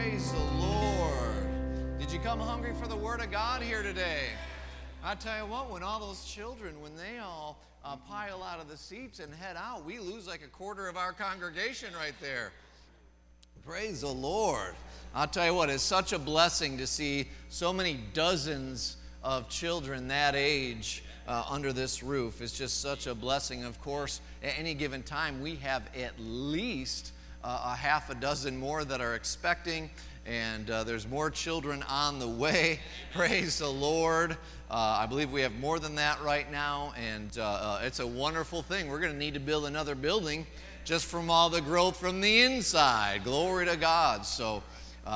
Praise the Lord. Did you come hungry for the Word of God here today? I tell you what, when all those children, when they all pile out of the seats and head out, we lose like a quarter of our congregation right there. Praise the Lord. I'll tell you what, it's such a blessing to see so many dozens of children that age under this roof. It's just such a blessing. Of course, at any given time, we have at least a half a dozen more that are expecting, and there's more children on the way. Praise the Lord. I believe we have more than that right now, and it's a wonderful thing. We're going to need to build another building just from all the growth from the inside. Glory to God. So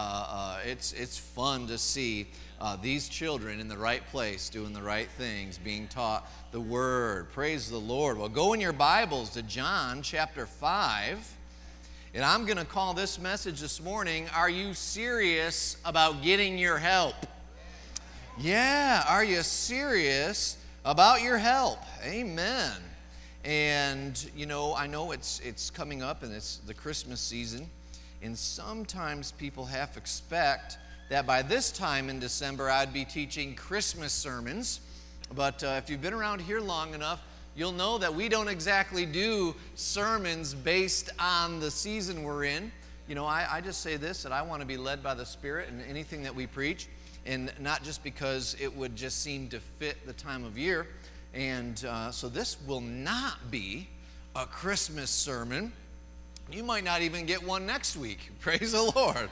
it's fun to see these children in the right place, doing the right things, being taught the Word. Praise the Lord. Well, go in your Bibles to John chapter 5. And I'm going to call this message this morning, Are You Serious About Getting Your Help? Yeah, are you serious about your help? Amen. And, you know, I know it's coming up and it's the Christmas season. And sometimes people half expect that by this time in December I'd be teaching Christmas sermons. But if you've been around here long enough, you'll know that we don't exactly do sermons based on the season we're in. You know, I just say this, that I want to be led by the Spirit in anything that we preach, and not just because it would just seem to fit the time of year. And so this will not be a Christmas sermon. You might not even get one next week. Praise the Lord.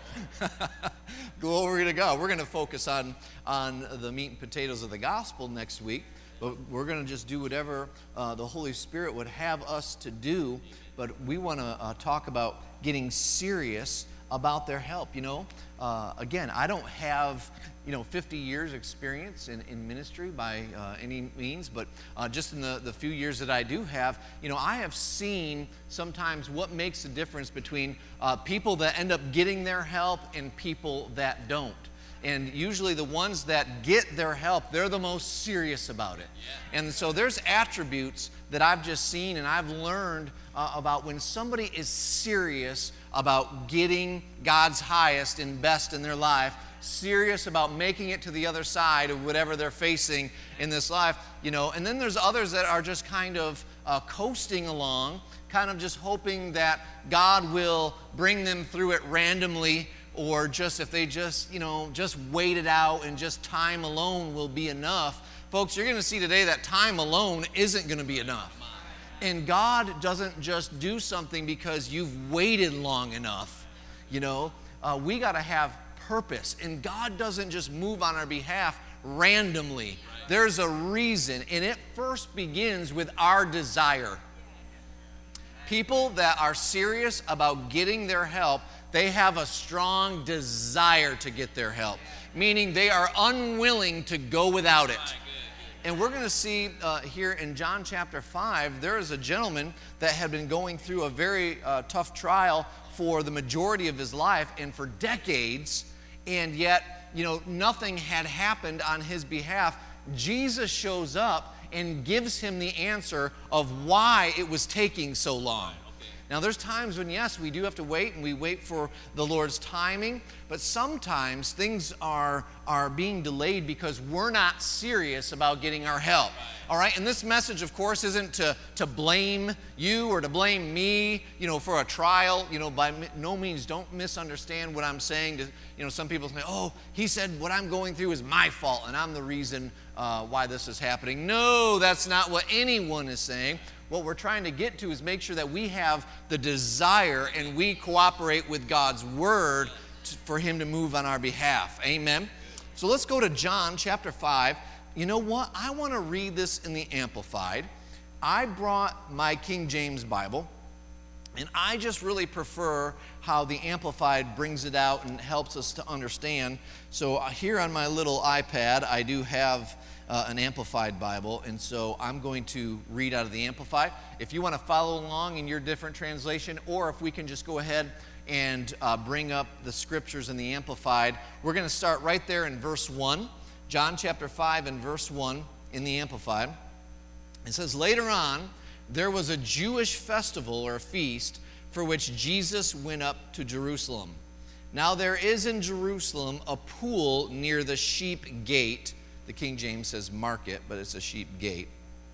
Glory to God. We're going to focus on the meat and potatoes of the gospel next week. But we're going to just do whatever the Holy Spirit would have us to do. But we want to talk about getting serious about their help. You know, again, I don't have 50 years experience in ministry by any means, but just in the few years that I do have, I have seen sometimes what makes the difference between people that end up getting their help and people that don't. And usually the ones that get their help, they're the most serious about it. Yeah. And so there's attributes that I've just seen and I've learned about when somebody is serious about getting God's highest and best in their life, serious about making it to the other side of whatever they're facing in this life, And then there's others that are just kind of coasting along, kind of just hoping that God will bring them through it randomly, or just if they just wait it out and just time alone will be enough. Folks, you're going to see today that time alone isn't going to be enough. And God doesn't just do something because you've waited long enough. We got to have purpose. And God doesn't just move on our behalf randomly. There's a reason, and it first begins with our desire. People that are serious about getting their help, they have a strong desire to get their help, meaning they are unwilling to go without it. And we're going to see here in John chapter 5, there is a gentleman that had been going through a very tough trial for the majority of his life and for decades, and yet, nothing had happened on his behalf. Jesus shows up and gives him the answer of why it was taking so long. Now, there's times when, yes, we do have to wait, and we wait for the Lord's timing, but sometimes things are being delayed because we're not serious about getting our help. All right? And this message, of course, isn't to blame you or to blame me, for a trial. By no means, don't misunderstand what I'm saying. Some people say, oh, he said what I'm going through is my fault, and I'm the reason why this is happening. No, that's not what anyone is saying. What we're trying to get to is make sure that we have the desire and we cooperate with God's Word for Him to move on our behalf. Amen? So let's go to John chapter 5. You know what? I want to read this in the Amplified. I brought my King James Bible, and I just really prefer how the Amplified brings it out and helps us to understand. So here on my little iPad, I do have an Amplified Bible, and so I'm going to read out of the Amplified. If you want to follow along in your different translation, or if we can just go ahead and bring up the scriptures in the Amplified, we're going to start right there in verse 1. John chapter 5 and verse 1 in the Amplified. It says, later on, there was a Jewish festival or a feast for which Jesus went up to Jerusalem. Now there is in Jerusalem a pool near the sheep gate. The King James says market, but it's a sheep gate.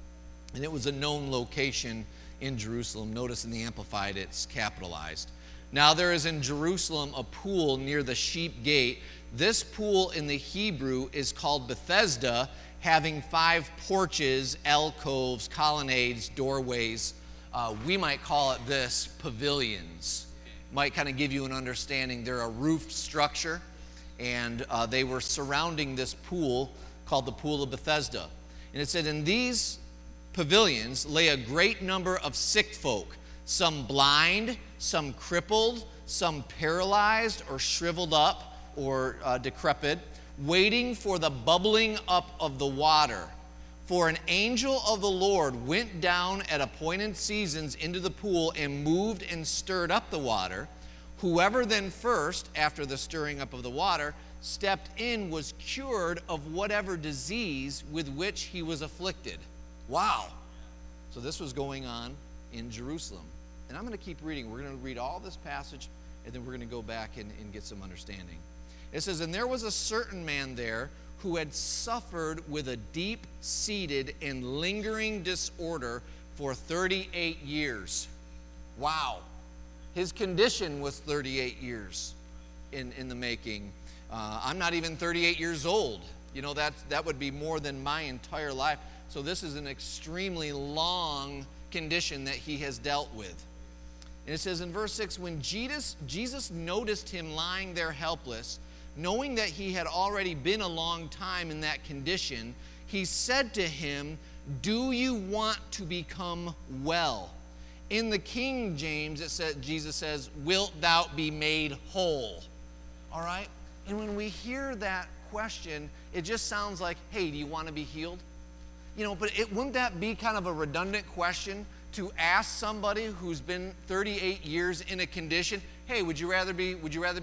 And it was a known location in Jerusalem. Notice in the Amplified it's capitalized. Now there is in Jerusalem a pool near the sheep gate. This pool in the Hebrew is called Bethesda, having 5 porches, alcoves, colonnades, doorways. We might call it this, pavilions. Might kind of give you an understanding. They're a roofed structure, and they were surrounding this pool called the Pool of Bethesda. And it said, in these pavilions lay a great number of sick folk, some blind, some crippled, some paralyzed or shriveled up or decrepit, waiting for the bubbling up of the water. For an angel of the Lord went down at appointed seasons into the pool and moved and stirred up the water. Whoever then first, after the stirring up of the water, stepped in was cured of whatever disease with which he was afflicted. Wow. So this was going on in Jerusalem. And I'm going to keep reading. We're going to read all this passage, and then we're going to go back and get some understanding. It says, and there was a certain man there who had suffered with a deep-seated and lingering disorder for 38 years. Wow. His condition was 38 years in the making. I'm not even 38 years old. You know, that would be more than my entire life. So this is an extremely long condition that he has dealt with. And it says in verse 6, when Jesus noticed him lying there helpless, knowing that he had already been a long time in that condition, he said to him, do you want to become well? In the King James, Jesus says, wilt thou be made whole? All right? And when we hear that question, it just sounds like, hey, do you want to be healed? You know, but wouldn't that be kind of a redundant question to ask somebody who's been 38 years in a condition, hey, would you rather be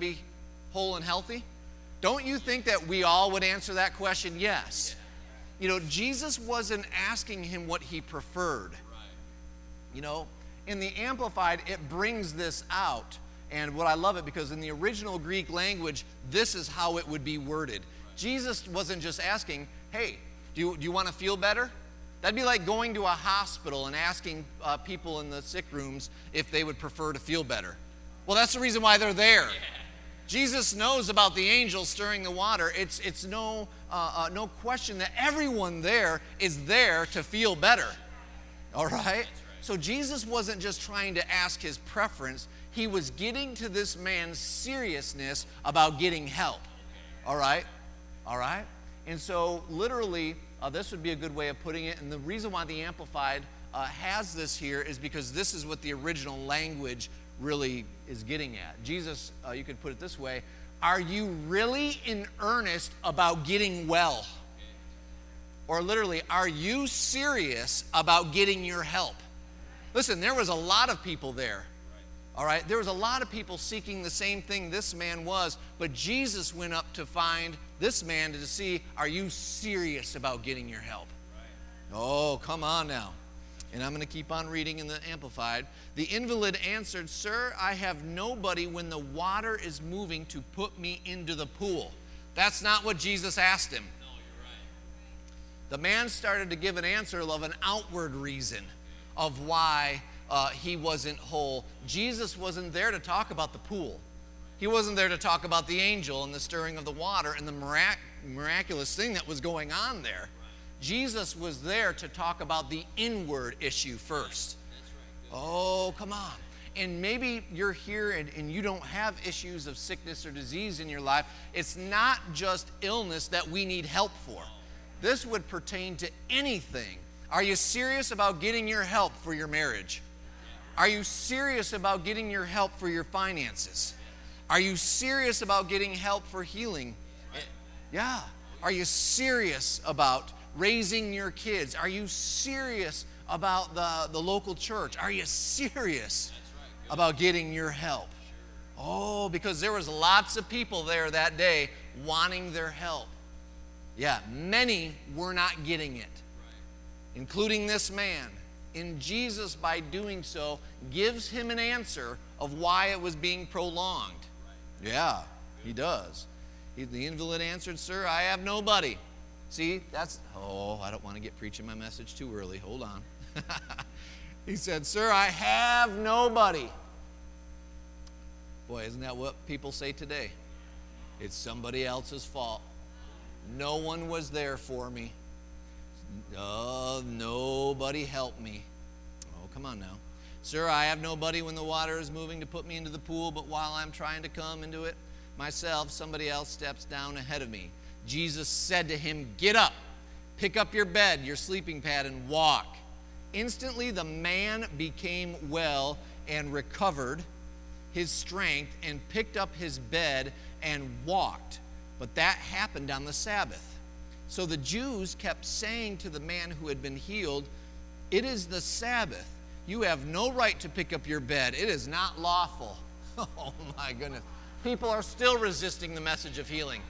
whole and healthy? Don't you think that we all would answer that question? Yes. You know, Jesus wasn't asking him what he preferred. You know, in the Amplified, it brings this out. And what I love it, because in the original Greek language, this is how it would be worded. Jesus wasn't just asking, hey, do you want to feel better? That'd be like going to a hospital and asking people in the sick rooms if they would prefer to feel better. Well, that's the reason why they're there. Yeah. Jesus knows about the angel stirring the water. It's no question that everyone there is there to feel better. All right? So Jesus wasn't just trying to ask his preference. He was getting to this man's seriousness about getting help. All right? All right? And so literally, this would be a good way of putting it. And the reason why the Amplified has this here is because this is what the original language really is getting at. Jesus, you could put it this way, are you really in earnest about getting well? Or literally, are you serious about getting your help? Listen, there was a lot of people there. All right, there was a lot of people seeking the same thing this man was, but Jesus went up to find this man to see, are you serious about getting your help? Right. Oh, come on now. And I'm going to keep on reading in the Amplified. The invalid answered, sir, I have nobody when the water is moving to put me into the pool. That's not what Jesus asked him. No, you're right. The man started to give an answer of an outward reason of why he wasn't whole. Jesus wasn't there to talk about the pool. He wasn't there to talk about the angel and the stirring of the water and the miraculous thing that was going on there. Jesus was there to talk about the inward issue first. Oh, come on. And maybe you're here and you don't have issues of sickness or disease in your life. It's not just illness that we need help for. This would pertain to anything. Are you serious about getting your help for your marriage? Are you serious about getting your help for your finances? Are you serious about getting help for healing? Yeah. Are you serious about raising your kids? Are you serious about the local church? Are you serious about getting your help? Oh, because there was lots of people there that day wanting their help. Yeah, many were not getting it, including this man. And Jesus, by doing so, gives him an answer of why it was being prolonged. Yeah, he does. The invalid answered, "Sir, I have nobody." See, I don't want to get preaching my message too early. Hold on. He said, "Sir, I have nobody." Boy, isn't that what people say today? It's somebody else's fault. No one was there for me. Oh, nobody helped me. Oh, come on now. "Sir, I have nobody when the water is moving to put me into the pool, but while I'm trying to come into it myself, somebody else steps down ahead of me." Jesus said to him, "Get up, pick up your bed, your sleeping pad, and walk." Instantly the man became well and recovered his strength and picked up his bed and walked. But that happened on the Sabbath. So the Jews kept saying to the man who had been healed, "It is the Sabbath. You have no right to pick up your bed. It is not lawful." Oh my goodness. People are still resisting the message of healing.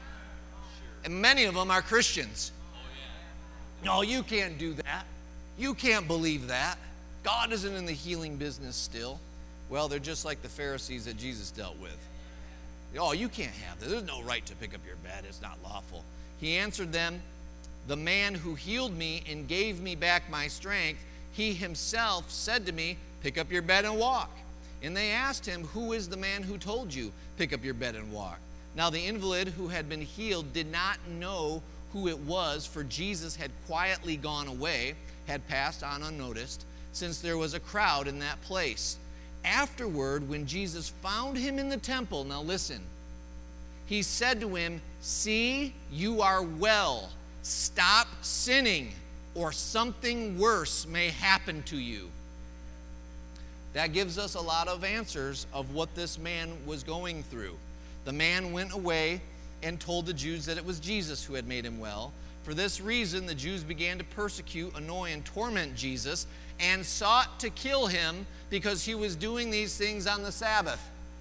And many of them are Christians. No, you can't do that. You can't believe that. God isn't in the healing business still. Well, they're just like the Pharisees that Jesus dealt with. Oh, you can't have that. There's no right to pick up your bed. It's not lawful. He answered them, "The man who healed me and gave me back my strength, he himself said to me, 'Pick up your bed and walk.'" And they asked him, "Who is the man who told you, 'Pick up your bed and walk'?" Now the invalid who had been healed did not know who it was, for Jesus had quietly gone away, had passed on unnoticed, since there was a crowd in that place. Afterward, when Jesus found him in the temple, now listen, he said to him, "See, you are well. Stop sinning, or something worse may happen to you." That gives us a lot of answers of what this man was going through. The man went away and told the Jews that it was Jesus who had made him well. For this reason, the Jews began to persecute, annoy, and torment Jesus and sought to kill him because he was doing these things on the Sabbath.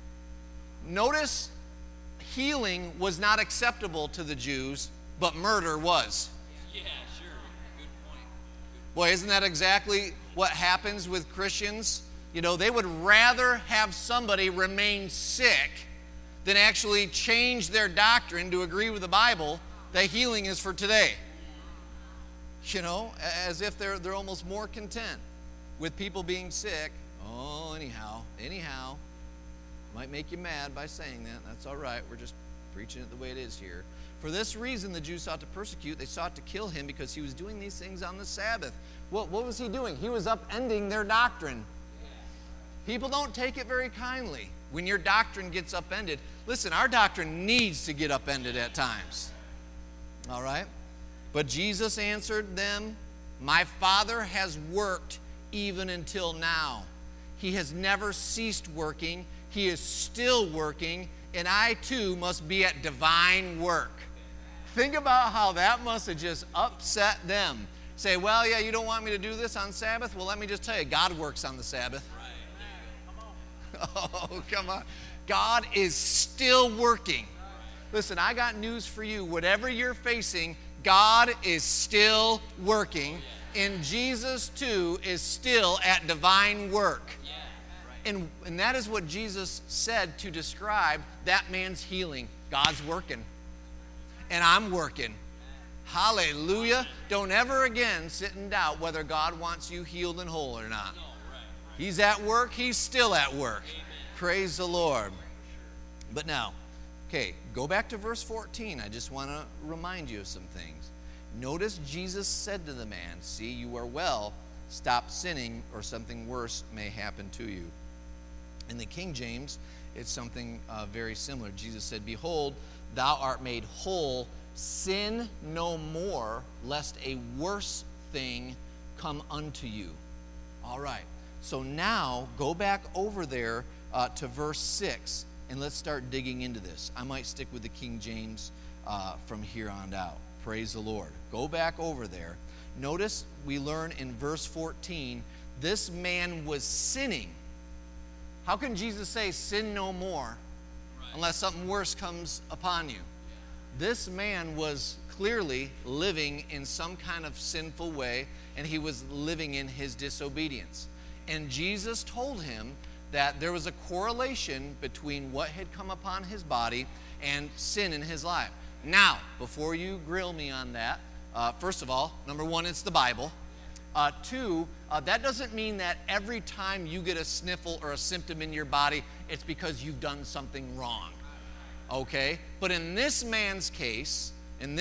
Notice, healing was not acceptable to the Jews, but murder was. Yeah, sure. Good point. Boy, isn't that exactly what happens with Christians? You know, they would rather have somebody remain sick than actually change their doctrine to agree with the Bible that healing is for today. You know, as if they're almost more content with people being sick. Oh, anyhow. Might make you mad by saying that. That's all right. We're just preaching it the way it is here. For this reason, the Jews sought to persecute. They sought to kill him because he was doing these things on the Sabbath. What was he doing? He was upending their doctrine. People don't take it very kindly when your doctrine gets upended. Listen, our doctrine needs to get upended at times. All right? But Jesus answered them, "My Father has worked even until now. He has never ceased working. He is still working, and I too must be at divine work." Think about how that must have just upset them. Say, "Well, yeah, you don't want me to do this on Sabbath? Well, let me just tell you, God works on the Sabbath." Oh, come on. God is still working. Listen, I got news for you. Whatever you're facing, God is still working. And Jesus, too, is still at divine work. And that is what Jesus said to describe that man's healing. God's working. And I'm working. Hallelujah. Don't ever again sit in doubt whether God wants you healed and whole or not. He's at work. He's still at work. Praise the Lord. But now, okay, go back to verse 14. I just want to remind you of some things. Notice Jesus said to the man, "See, you are well. Stop sinning, or something worse may happen to you." In the King James, it's something very similar. Jesus said, "Behold, thou art made whole. Sin no more, lest a worse thing come unto you." All right. So now, go back over there to verse 6, and let's start digging into this. I might stick with the King James from here on out. Praise the Lord. Go back over there. Notice we learn in verse 14, this man was sinning. How can Jesus say, "Sin no more," unless something worse comes upon you? This man was clearly living in some kind of sinful way, and he was living in his disobedience. And Jesus told him that there was a correlation between what had come upon his body and sin in his life. Now, before you grill me on that, first of all, number one, it's the Bible. Two, that doesn't mean that every time you get a sniffle or a symptom in your body, it's because you've done something wrong. Okay? But in this man's case,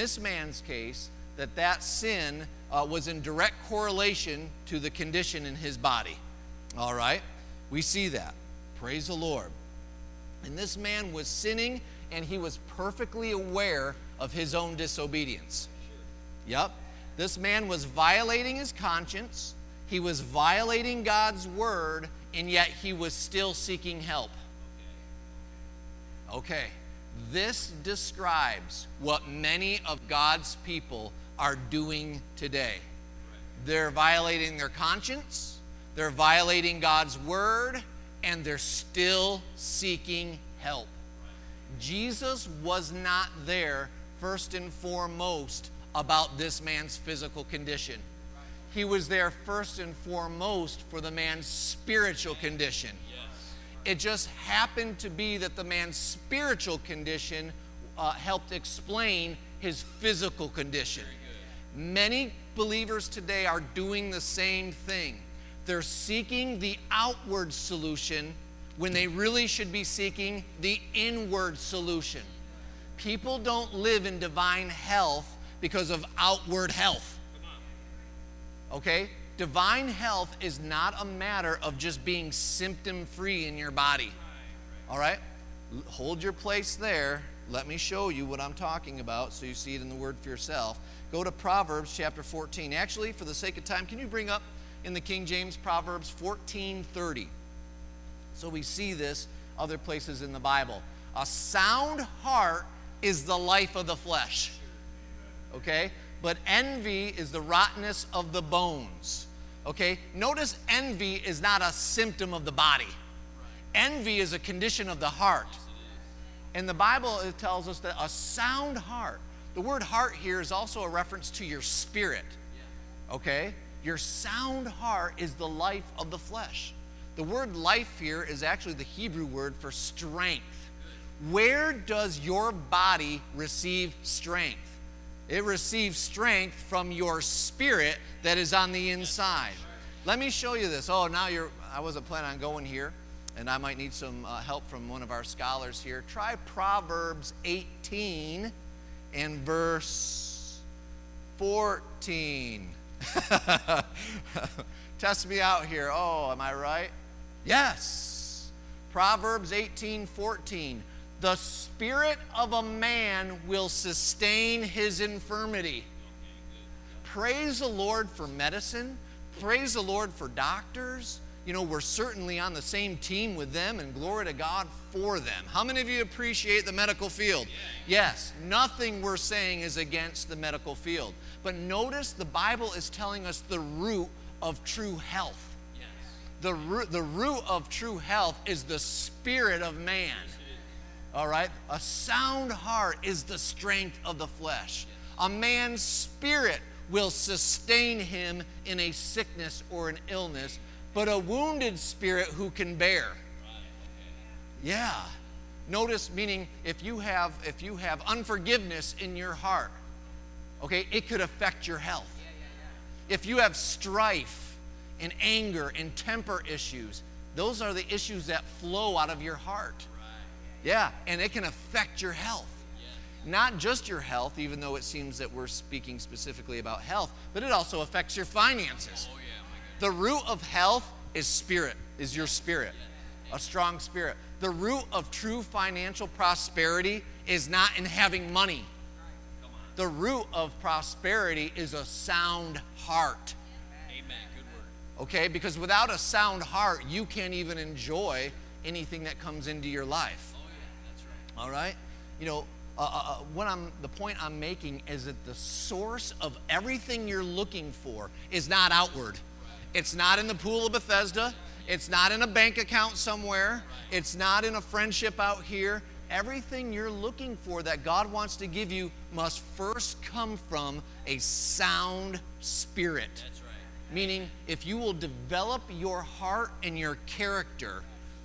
that sin was in direct correlation to the condition in his body. All right? We see that. Praise the Lord. And this man was sinning, and he was perfectly aware of his own disobedience. Yep. This man was violating his conscience. He was violating God's word, and yet he was still seeking help. Okay. This describes what many of God's people are doing today. They're violating their conscience, they're violating God's word, and they're still seeking help. Jesus was not there first and foremost about this man's physical condition. He was there first and foremost for the man's spiritual condition. It just happened to be that the man's spiritual condition helped explain his physical condition. Many believers today are doing the same thing. They're seeking the outward solution when they really should be seeking the inward solution. People don't live in divine health because of outward health. Okay? Divine health is not a matter of just being symptom-free in your body. All right? Hold your place there. Let me show you what I'm talking about so you see it in the Word for yourself. Go to Proverbs chapter 14. Actually, for the sake of time, can you bring up in the King James Proverbs 14:30? So we see this other places in the Bible. A sound heart is the life of the flesh. Okay? But envy is the rottenness of the bones. Okay? Notice envy is not a symptom of the body. Envy is a condition of the heart. In the Bible, it tells us that a sound heart, the word heart here is also a reference to your spirit. Okay? Your sound heart is the life of the flesh. The word life here is actually the Hebrew word for strength. Where does your body receive strength? It receives strength from your spirit that is on the inside. Let me show you this. Oh, now I wasn't planning on going here, and I might need some help from one of our scholars here. Try Proverbs 18 and verse 14. Test me out here. Oh, am I right? Yes. Proverbs 18:14. The spirit of a man will sustain his infirmity. Praise the Lord for medicine. Praise the Lord for doctors. You know, we're certainly on the same team with them, and glory to God for them. How many of you appreciate the medical field? Yes, nothing we're saying is against the medical field. But notice the Bible is telling us the root of true health. The root of true health is the spirit of man. All right? A sound heart is the strength of the flesh. A man's spirit will sustain him in a sickness or an illness, but a wounded spirit who can bear. Yeah. Notice, meaning if you have unforgiveness in your heart, okay, it could affect your health. If you have strife and anger and temper issues, those are the issues that flow out of your heart. Yeah, and it can affect your health. Not just your health, even though it seems that we're speaking specifically about health, but it also affects your finances. The root of health is spirit, is your spirit, a strong spirit. The root of true financial prosperity is not in having money. The root of prosperity is a sound heart. Amen. Good word. Okay, because without a sound heart, you can't even enjoy anything that comes into your life. All right? You know, the point I'm making is that the source of everything you're looking for is not outward. It's not in the pool of Bethesda. It's not in a bank account somewhere. It's not in a friendship out here. Everything you're looking for that God wants to give you must first come from a sound spirit. That's right. Meaning, if you will develop your heart and your character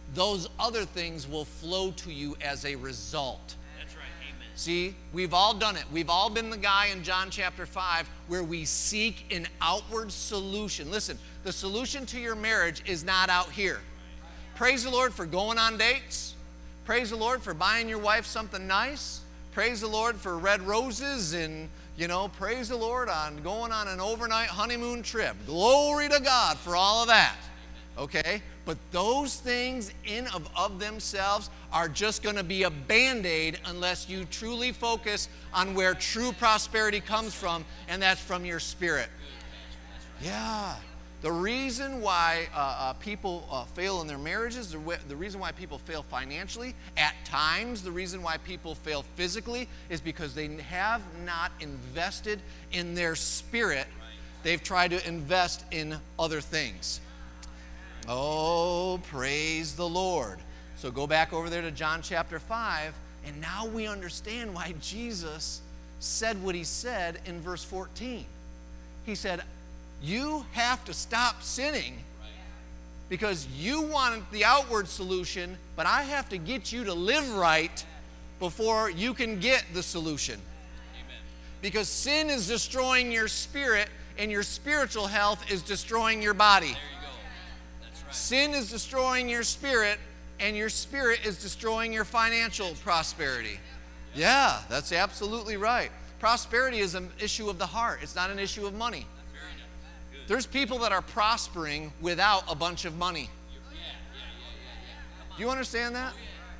those other things will flow to you as a result. That's right. Amen. See, we've all done it. We've all been the guy in John chapter 5 where we seek an outward solution. Listen, the solution to your marriage is not out here. Praise the Lord for going on dates. Praise the Lord for buying your wife something nice. Praise the Lord for red roses and, praise the Lord on going on an overnight honeymoon trip. Glory to God for all of that. Okay? But those things in of themselves are just going to be a Band-Aid unless you truly focus on where true prosperity comes from, and that's from your spirit. Yeah. The reason why people fail in their marriages, the reason why people fail financially, at times the reason why people fail physically is because they have not invested in their spirit. They've tried to invest in other things. Oh, praise the Lord. So go back over there to John chapter 5, and now we understand why Jesus said what he said in verse 14. He said, you have to stop sinning because you want the outward solution, but I have to get you to live right before you can get the solution. Amen. Because sin is destroying your spirit, and your spiritual health is destroying your body. There you go. That's right. Sin is destroying your spirit, and your spirit is destroying your financial prosperity. Yeah, that's absolutely right. Prosperity is an issue of the heart. It's not an issue of money. There's people that are prospering without a bunch of money. Do you understand that?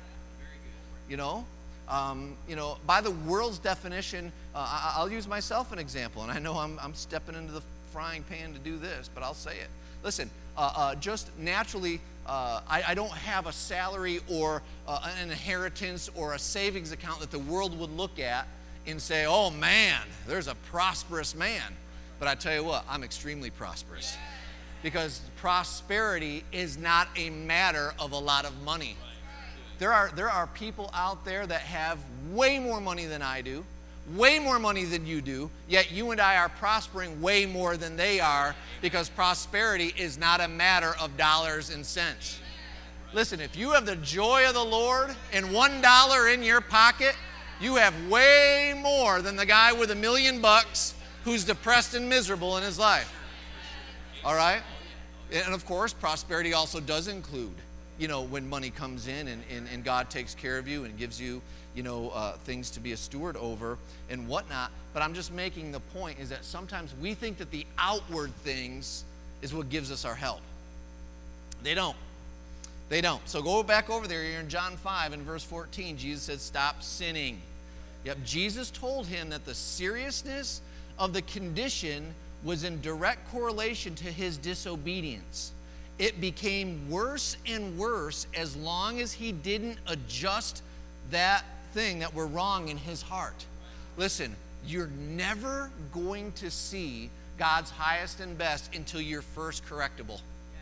By the world's definition, I'll use myself an example, and I know I'm stepping into the frying pan to do this, but I'll say it. Listen, just naturally, I don't have a salary or an inheritance or a savings account that the world would look at and say, oh man, there's a prosperous man. But I tell you what, I'm extremely prosperous. Because prosperity is not a matter of a lot of money. There are people out there that have way more money than I do, way more money than you do, yet you and I are prospering way more than they are, because prosperity is not a matter of dollars and cents. Listen, if you have the joy of the Lord and $1 in your pocket, you have way more than the guy with $1 million who's depressed and miserable in his life. All right? And of course, prosperity also does include, when money comes in and God takes care of you and gives you, things to be a steward over and whatnot. But I'm just making the point is that sometimes we think that the outward things is what gives us our help. They don't. They don't. So go back over there. You're in John 5 and verse 14. Jesus said, stop sinning. Yep, Jesus told him that the seriousness of the condition was in direct correlation to his disobedience. It became worse and worse as long as he didn't adjust that thing that were wrong in his heart. Listen, you're never going to see God's highest and best until you're first correctable.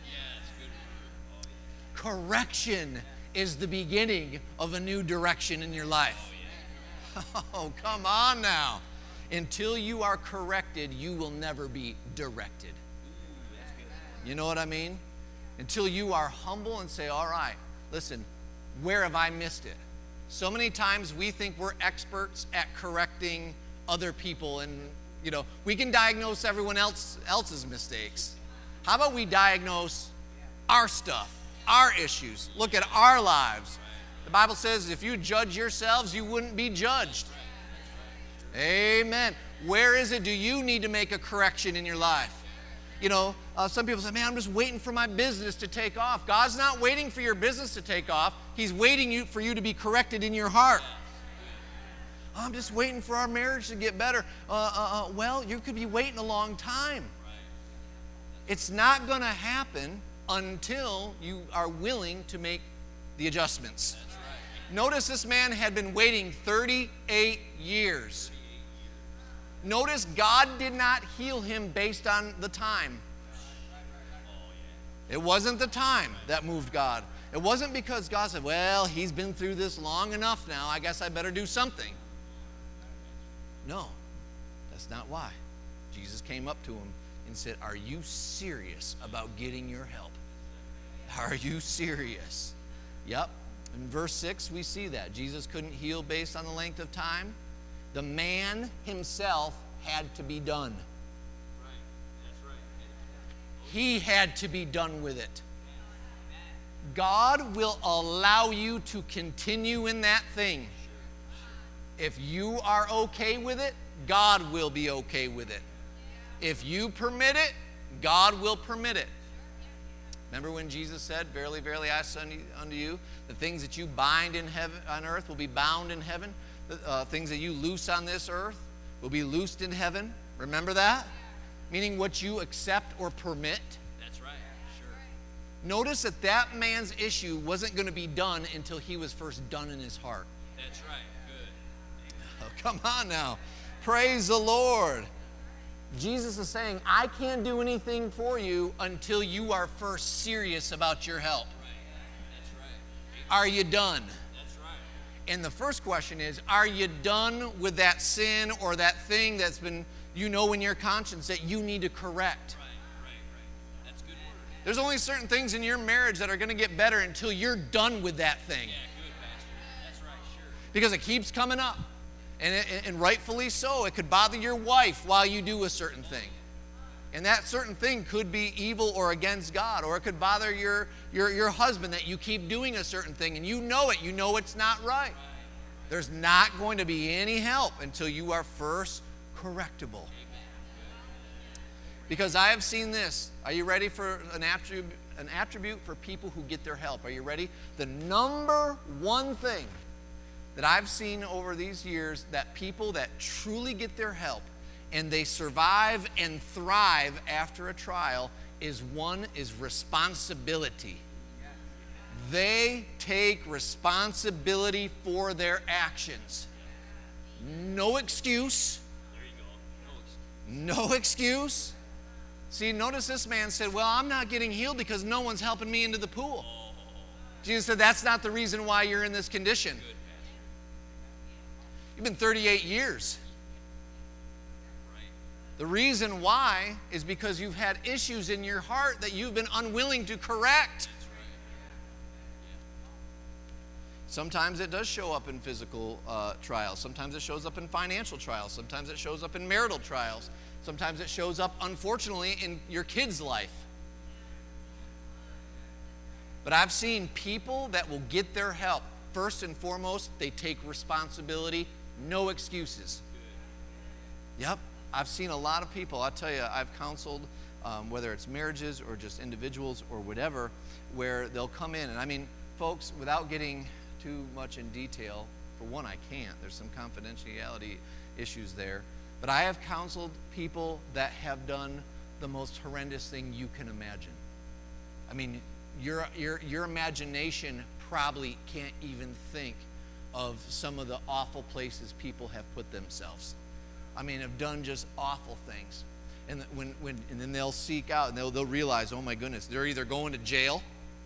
Correction is the beginning of a new direction in your life. Oh, come on now. Until you are corrected, you will never be directed. You know what I mean? Until you are humble and say, all right, listen, where have I missed it? So many times we think we're experts at correcting other people, and we can diagnose everyone else's mistakes. How about we diagnose our stuff, our issues, look at our lives? The Bible says if you judge yourselves, you wouldn't be judged. Amen. Where is it do you need to make a correction in your life? Some people say, man, I'm just waiting for my business to take off. God's not waiting for your business to take off. He's waiting for you to be corrected in your heart. I'm just waiting for our marriage to get better. Well, you could be waiting a long time. It's not going to happen until you are willing to make the adjustments. Notice this man had been waiting 38 years. Notice God did not heal him based on the time. It wasn't the time that moved God. It wasn't because God said, well, he's been through this long enough now, I guess I better do something. No, that's not why. Jesus came up to him and said, are you serious about getting your help? Are you serious? Yep. In verse 6, we see that. Jesus couldn't heal based on the length of time. The man himself had to be done. Right. That's right. He had to be done with it. God will allow you to continue in that thing. If you are okay with it, God will be okay with it. If you permit it, God will permit it. Remember when Jesus said, "Verily, verily, I say unto you, the things that you bind in heaven, on earth will be bound in heaven. The things that you loose on this earth will be loosed in heaven." Remember that? Meaning what you accept or permit. That's right. Sure. Notice that that man's issue wasn't going to be done until he was first done in his heart. That's right. Good. Oh, come on now. Praise the Lord. Jesus is saying, I can't do anything for you until you are first serious about your help. Right. That's right. Are you done? That's right. And the first question is, are you done with that sin or that thing that's been, you know, in your conscience that you need to correct? Right. That's good word. There's only certain things in your marriage that are going to get better until you're done with that thing. Yeah, good, Pastor. That's right. Sure. Because it keeps coming up. And rightfully so. It could bother your wife while you do a certain thing. And that certain thing could be evil or against God. Or it could bother your husband that you keep doing a certain thing and you know it. You know it's not right. There's not going to be any help until you are first correctable. Because I have seen this. Are you ready for an attribute for people who get their help? Are you ready? The number one thing that I've seen over these years that people that truly get their help and they survive and thrive after a trial is responsibility. They take responsibility for their actions. No excuse. There you go. No excuse. See, notice this man said, well, I'm not getting healed because no one's helping me into the pool. Jesus said, that's not the reason why you're in this condition. Good, Pastor. You've been 38 years. Right. The reason why is because you've had issues in your heart that you've been unwilling to correct. That's right. Sometimes it does show up in physical trials. Sometimes it shows up in financial trials. Sometimes it shows up in marital trials. Sometimes it shows up, unfortunately, in your kid's life. But I've seen people that will get their help. First and foremost, they take responsibility. No excuses. Yep, I've seen a lot of people. I'll tell you, I've counseled, whether it's marriages or just individuals or whatever, where they'll come in. And I mean, folks, without getting too much in detail, for one, I can't. There's some confidentiality issues there. But I have counseled people that have done the most horrendous thing you can imagine. I mean, your imagination probably can't even think of some of the awful places people have put themselves. I mean, have done just awful things. And and then they'll seek out and they'll realize, oh my goodness, they're either going to jail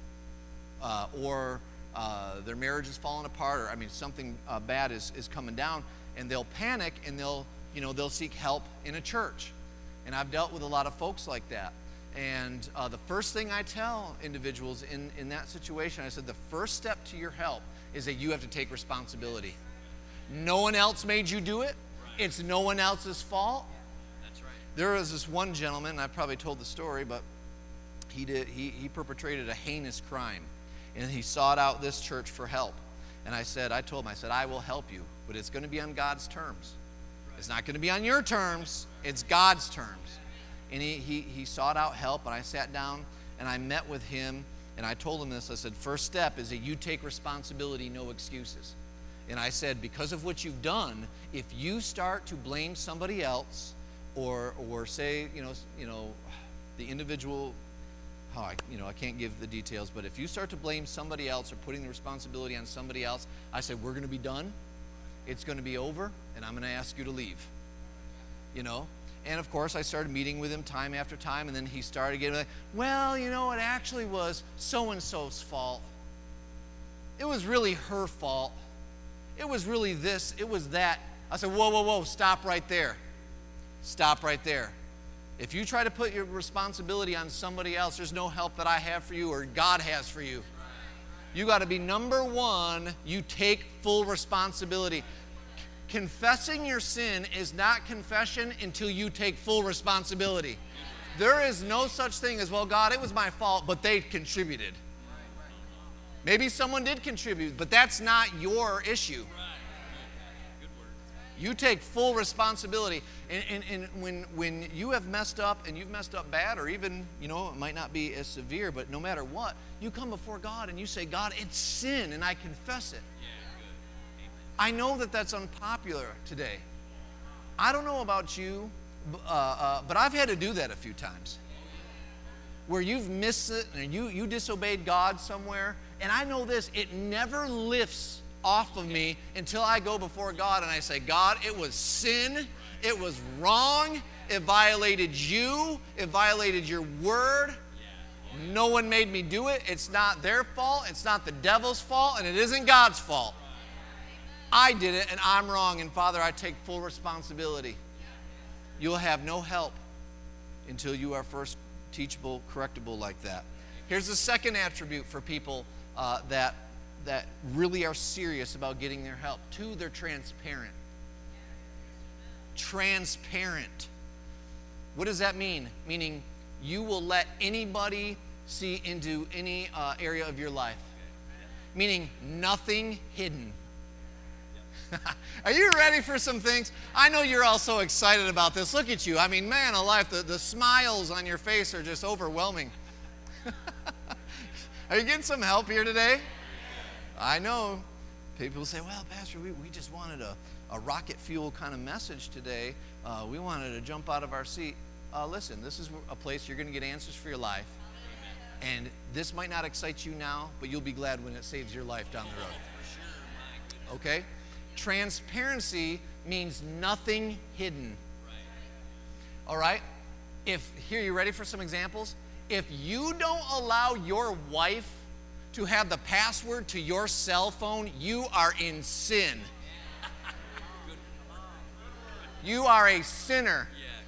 or their marriage is falling apart, or I mean something bad is coming down, and they'll panic and they'll seek help in a church. And I've dealt with a lot of folks like that. And the first thing I tell individuals in that situation, I said, the first step to your help is that you have to take responsibility. No one else made you do it. Right. It's no one else's fault. That's right. There was this one gentleman, and I probably told the story, but he perpetrated a heinous crime. And he sought out this church for help. And I told him, I will help you, but it's going to be on God's terms. Right. It's not going to be on your terms. It's God's terms. And he sought out help, and I sat down and I met with him, and I told him this. I said, first step is that you take responsibility, no excuses. And I said, because of what you've done, if you start to blame somebody else or say, the individual, I can't give the details, but if you start to blame somebody else or putting the responsibility on somebody else, I said, we're going to be done. It's going to be over, and I'm going to ask you to leave. And of course, I started meeting with him time after time, and then he started getting like, well, it actually was so-and-so's fault. It was really her fault. It was really this, it was that. I said, whoa, stop right there. Stop right there. If you try to put your responsibility on somebody else, there's no help that I have for you or God has for you. You got to be number one, you take full responsibility. Confessing your sin is not confession until you take full responsibility. There is no such thing as, well, God, it was my fault, but they contributed. Maybe someone did contribute, but that's not your issue. You take full responsibility. And when you have messed up, and you've messed up bad, or even, it might not be as severe, but no matter what, you come before God and you say, God, it's sin, and I confess it. I know that that's unpopular today. I don't know about you, but I've had to do that a few times. Where you've missed it, and you disobeyed God somewhere, and I know this, it never lifts off of me until I go before God and I say, God, it was sin, it was wrong, it violated you, it violated your word. No one made me do it. It's not their fault, it's not the devil's fault, and it isn't God's fault. I did it, and I'm wrong, and Father, I take full responsibility. You'll have no help until you are first teachable, correctable like that. Here's the second attribute for people that really are serious about getting their help. 2, they're transparent. Transparent. What does that mean? Meaning you will let anybody see into any area of your life. Meaning nothing hidden. Are you ready for some things? I know you're all so excited about this. Look at you. I mean, man alive, the smiles on your face are just overwhelming. Are you getting some help here today? I know. People say, well, Pastor, we just wanted a rocket fuel kind of message today. We wanted to jump out of our seat. Listen, this is a place you're going to get answers for your life. And this might not excite you now, but you'll be glad when it saves your life down the road. Okay? Transparency means nothing hidden. All right? Here, you ready for some examples? If you don't allow your wife to have the password to your cell phone, you are in sin. You are a sinner.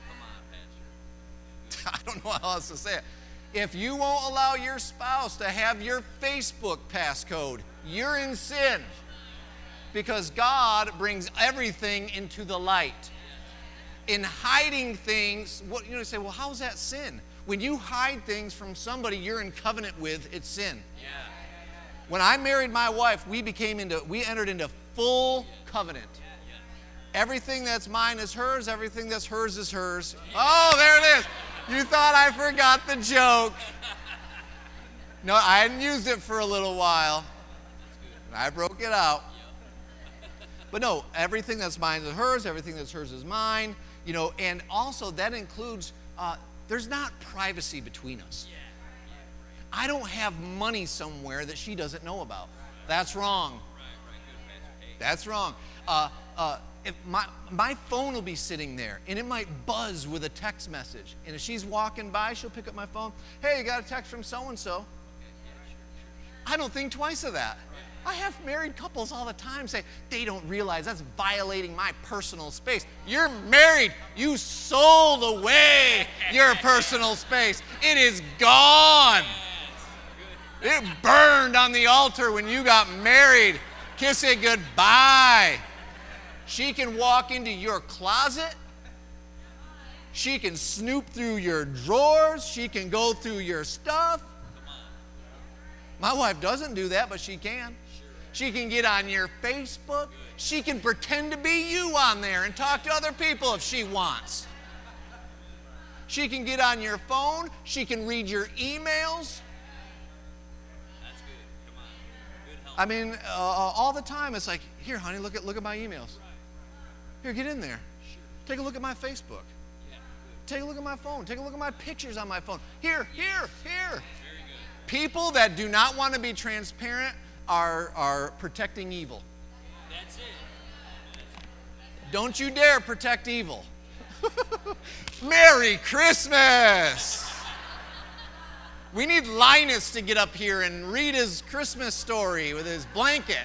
I don't know how else to say it. If you won't allow your spouse to have your Facebook passcode, you're in sin. Because God brings everything into the light. In hiding things, you say, well, how's that sin? When you hide things from somebody you're in covenant with, it's sin. Yeah. When I married my wife, we entered into full covenant. Everything that's mine is hers, everything that's hers is hers. Oh, there it is. You thought I forgot the joke. No, I hadn't used it for a little while. I broke it out. But no, everything that's mine is hers, everything that's hers is mine. And also that includes, there's not privacy between us. I don't have money somewhere that she doesn't know about. That's wrong. That's wrong. If my phone will be sitting there, and it might buzz with a text message. And if she's walking by, she'll pick up my phone. Hey, you got a text from so-and-so. I don't think twice of that. I have married couples all the time say, they don't realize that's violating my personal space. You're married. You sold away your personal space. It is gone. It burned on the altar when you got married. Kiss it goodbye. She can walk into your closet. She can snoop through your drawers. She can go through your stuff. My wife doesn't do that, but she can. She can get on your Facebook. She can pretend to be you on there and talk to other people if she wants. She can get on your phone. She can read your emails. That's good. Come on. Good help. I mean, all the time it's like, here, honey, look at my emails. Here, get in there. Take a look at my Facebook. Take a look at my phone. Take a look at my pictures on my phone. Here. People that do not want to be transparent are protecting evil. That's it. Don't you dare protect evil. Merry Christmas! We need Linus to get up here and read his Christmas story with his blanket.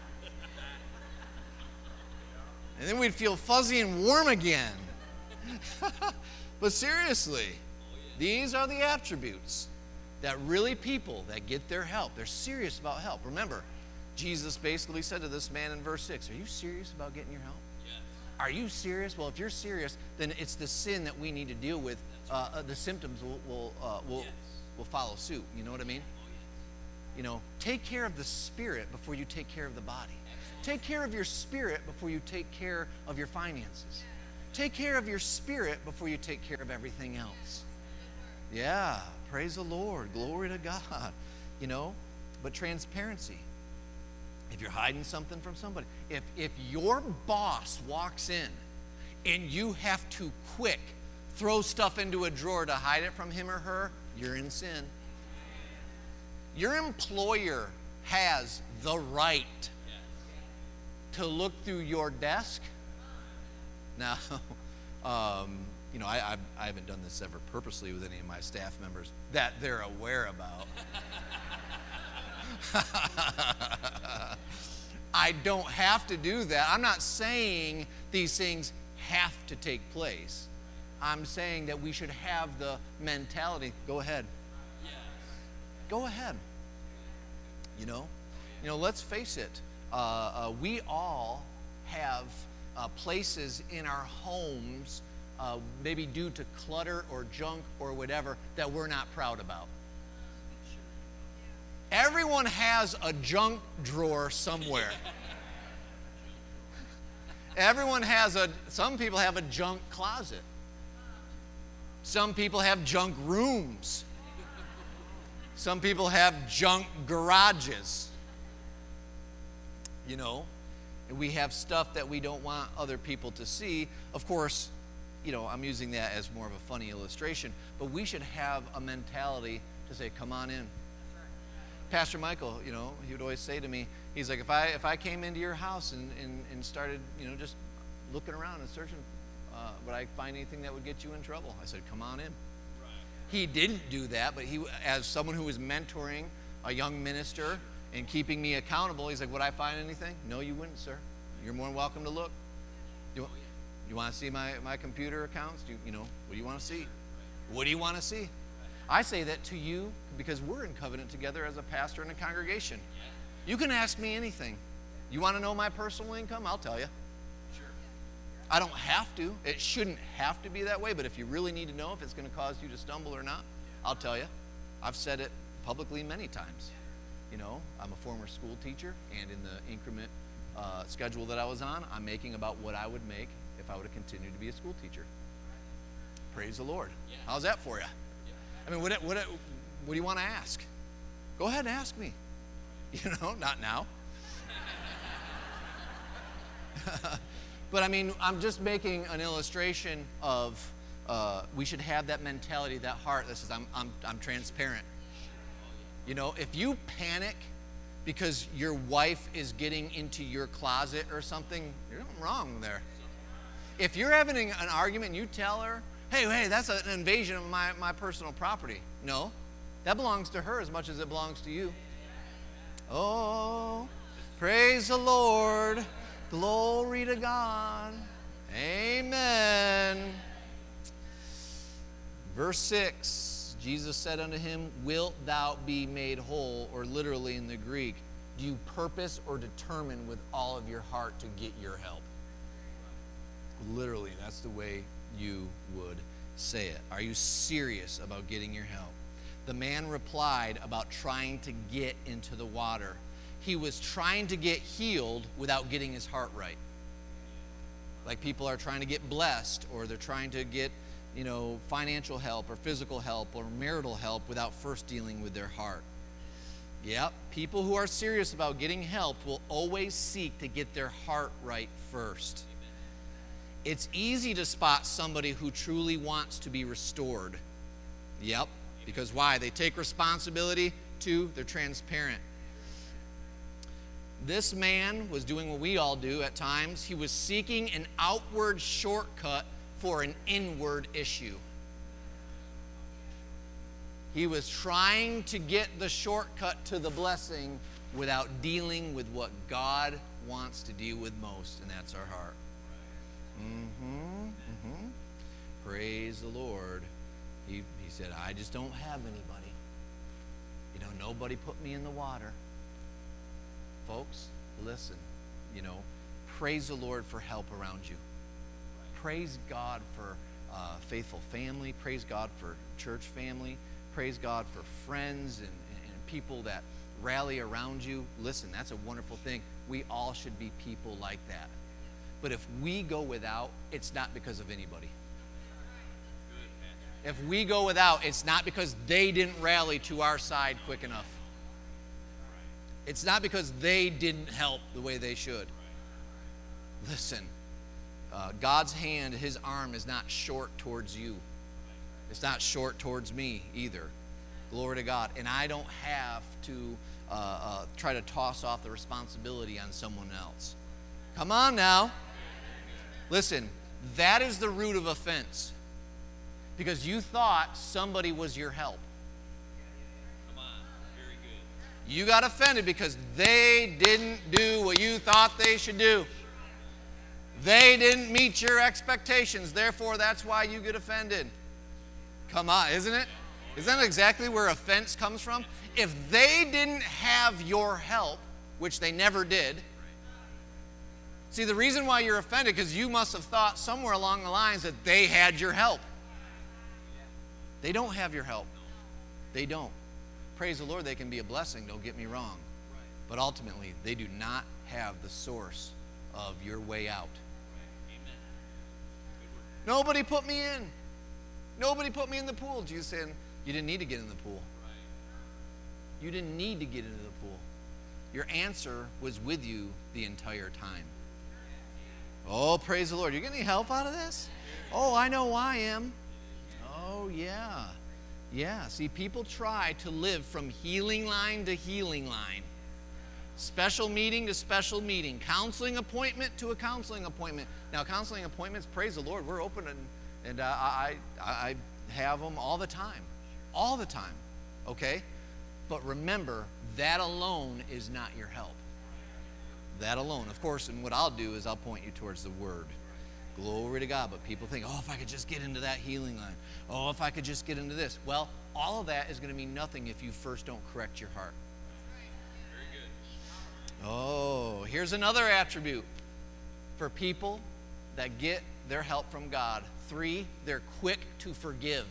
And then we'd feel fuzzy and warm again. But seriously, these are the attributes That really people that get their help, they're serious about help. Remember, Jesus basically said to this man in verse 6, are you serious about getting your help? Yes. Are you serious? Well, if you're serious, then it's the sin that we need to deal with. The symptoms will follow suit. You know what I mean? You know, take care of the spirit before you take care of the body. Take care of your spirit before you take care of your finances. Take care of your spirit before you take care of everything else. Yeah, praise the Lord. Glory to God. You know, but transparency. If you're hiding something from somebody, if your boss walks in and you have to quick throw stuff into a drawer to hide it from him or her, you're in sin. Your employer has the right to look through your desk. Now, you know, I haven't done this ever purposely with any of my staff members that they're aware about. I don't have to do that. I'm not saying these things have to take place. I'm saying that we should have the mentality, go ahead. Go ahead. You know, let's face it. We all have places in our homes, maybe due to clutter or junk or whatever, that we're not proud about. Everyone has a junk drawer somewhere. Some people have a junk closet. Some people have junk rooms. Some people have junk garages. You know, and we have stuff that we don't want other people to see. Of course, you know, I'm using that as more of a funny illustration, but we should have a mentality to say, come on in. Pastor Michael, you know, he would always say to me, he's like, if I came into your house and started, you know, just looking around and searching, would I find anything that would get you in trouble? I said, come on in. Right. He didn't do that, but he, as someone who was mentoring a young minister and keeping me accountable, he's like, would I find anything? No, you wouldn't, sir. You're more than welcome to look. You want to see my computer accounts? You know, what do you want to see? What do you want to see? I say that to you because we're in covenant together as a pastor and a congregation. You can ask me anything. You want to know my personal income? I'll tell you. Sure. I don't have to. It shouldn't have to be that way, but if you really need to know if it's going to cause you to stumble or not, I'll tell you. I've said it publicly many times. You know, I'm a former school teacher, and in the increment schedule that I was on, I'm making about what I would make if I would have continued to be a school teacher. Praise the Lord. Yeah. How's that for you? I mean, what do you want to ask? Go ahead and ask me. You know, not now. But I mean, I'm just making an illustration of we should have that mentality, that heart that says, I'm transparent. You know, if you panic because your wife is getting into your closet or something, you're wrong there. If you're having an argument and you tell her, hey, that's an invasion of my personal property. No, that belongs to her as much as it belongs to you. Oh, praise the Lord. Glory to God. Amen. Verse 6, Jesus said unto him, wilt thou be made whole? Or literally in the Greek, do you purpose or determine with all of your heart to get your help? Literally, that's the way you would say it. Are you serious about getting your help? The man replied about trying to get into the water. He was trying to get healed without getting his heart right. Like people are trying to get blessed, or they're trying to get, you know, financial help or physical help or marital help without first dealing with their heart. Yep, people who are serious about getting help will always seek to get their heart right first. It's easy to spot somebody who truly wants to be restored. Yep, because why? They take responsibility. 2, they're transparent. This man was doing what we all do at times. He was seeking an outward shortcut for an inward issue. He was trying to get the shortcut to the blessing without dealing with what God wants to deal with most, and that's our heart. Praise the Lord. He said, I just don't have anybody. Nobody put me in the water. Folks, listen, praise the Lord for help around you. Praise God for faithful family. Praise God for church family. Praise God for friends and people that rally around you. Listen, that's a wonderful thing. We all should be people like that. But if we go without, it's not because of anybody. If we go without, it's not because they didn't rally to our side quick enough. It's not because they didn't help the way they should. Listen, God's hand, His arm is not short towards you. It's not short towards me either. Glory to God. And I don't have to try to toss off the responsibility on someone else. Come on now. Listen, that is the root of offense. Because you thought somebody was your help. Come on. Very good. You got offended because they didn't do what you thought they should do. They didn't meet your expectations. Therefore, that's why you get offended. Come on, isn't it? Isn't that exactly where offense comes from? If they didn't have your help, which they never did, see, the reason why you're offended because you must have thought somewhere along the lines that they had your help. They don't have your help. They don't. Praise the Lord, they can be a blessing, don't get me wrong. But ultimately, they do not have the source of your way out. Nobody put me in. Nobody put me in the pool. Jesus saying, you didn't need to get in the pool. You didn't need to get into the pool. Your answer was with you the entire time. Oh, praise the Lord. You get any help out of this? Oh, I know I am. Oh, yeah. Yeah. See, people try to live from healing line to healing line. Special meeting to special meeting. Counseling appointment to a counseling appointment. Now, counseling appointments, praise the Lord, we're open and I have them all the time. All the time. Okay? But remember, that alone is not your help. That alone. Of course, and what I'll do is I'll point you towards the Word. Glory to God. But people think, oh, if I could just get into that healing line. Oh, if I could just get into this. Well, all of that is going to mean nothing if you first don't correct your heart. Very good. Oh, here's another attribute for people that get their help from God. 3, they're quick to forgive.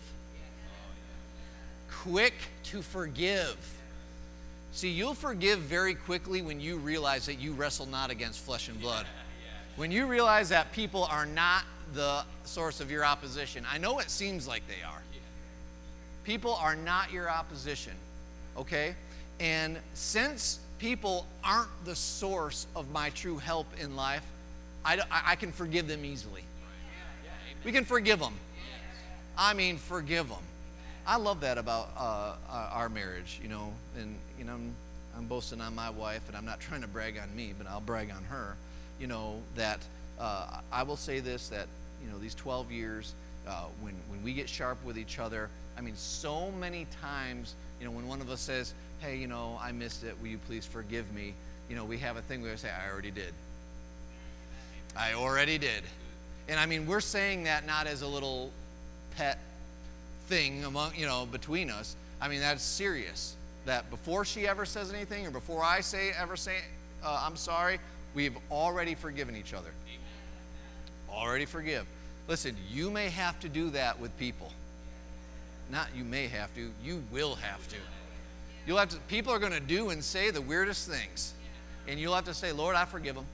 Quick to forgive. See, you'll forgive very quickly when you realize that you wrestle not against flesh and blood. When you realize that people are not the source of your opposition. I know it seems like they are. People are not your opposition, okay? And since people aren't the source of my true help in life, I can forgive them easily. We can forgive them. I mean, forgive them. I love that about our marriage, and I'm boasting on my wife, and I'm not trying to brag on me, but I'll brag on her, that I will say this, that, these 12 years, when we get sharp with each other, I mean, so many times, when one of us says, hey, I missed it, will you please forgive me? We have a thing where we say, I already did. I already did. And I mean, we're saying that not as a little pet thing among, between us. I mean, that's serious. That before she ever says anything, or before I ever say, I'm sorry, we've already forgiven each other. Amen. Already forgive. Listen, you may have to do that with people. Not you may have to, you will have to. You'll have to. People are going to do and say the weirdest things, and you'll have to say, Lord, I forgive them.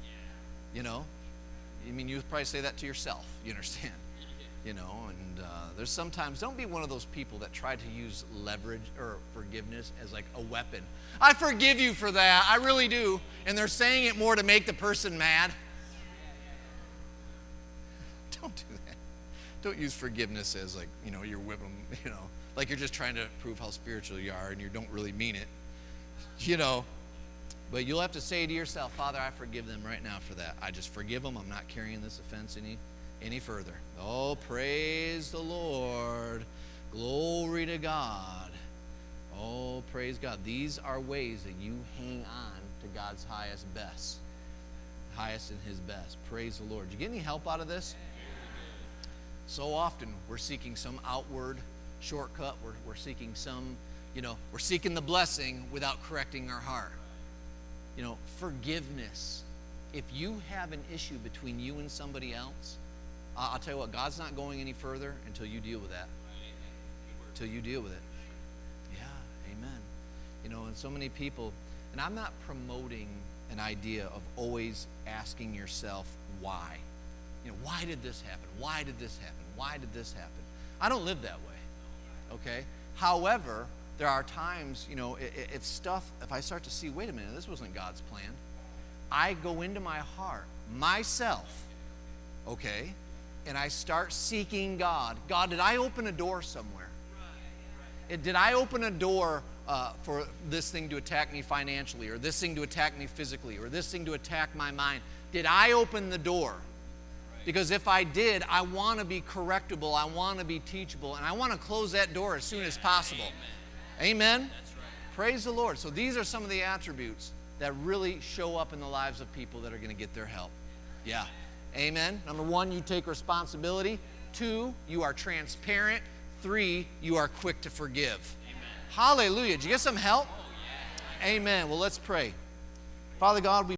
I mean, you probably say that to yourself. You understand? And there's sometimes, don't be one of those people that try to use leverage or forgiveness as like a weapon. I forgive you for that. I really do. And they're saying it more to make the person mad. Don't do that. Don't use forgiveness as like, you're whipping them, like you're just trying to prove how spiritual you are and you don't really mean it. But you'll have to say to yourself, Father, I forgive them right now for that. I just forgive them. I'm not carrying this offense any further. Oh, praise the Lord. Glory to God. Oh, praise God. These are ways that you hang on to God's highest best. Highest and His best. Praise the Lord. Did you get any help out of this? So often we're seeking some outward shortcut. We're seeking some, We're seeking the blessing without correcting our heart. Forgiveness. If you have an issue between you and somebody else, I'll tell you what, God's not going any further until you deal with that. Until you deal with it. Yeah, amen. And so many people, and I'm not promoting an idea of always asking yourself why. Why did this happen? Why did this happen? Why did this happen? I don't live that way, okay? However, there are times, it's stuff, if I start to see, wait a minute, this wasn't God's plan. I go into my heart, myself, okay, and I start seeking God. God, did I open a door somewhere? Did I open a door for this thing to attack me financially, or this thing to attack me physically, or this thing to attack my mind? Did I open the door? Because if I did, I want to be correctable, I want to be teachable, and I want to close that door as soon as possible. Amen? That's right. Praise the Lord. So these are some of the attributes that really show up in the lives of people that are going to get their help. Yeah. Amen. Number 1, you take responsibility. 2, you are transparent. 3, you are quick to forgive. Amen. Hallelujah. Did you get some help? Oh, yeah. Amen. Well, let's pray. Father God, we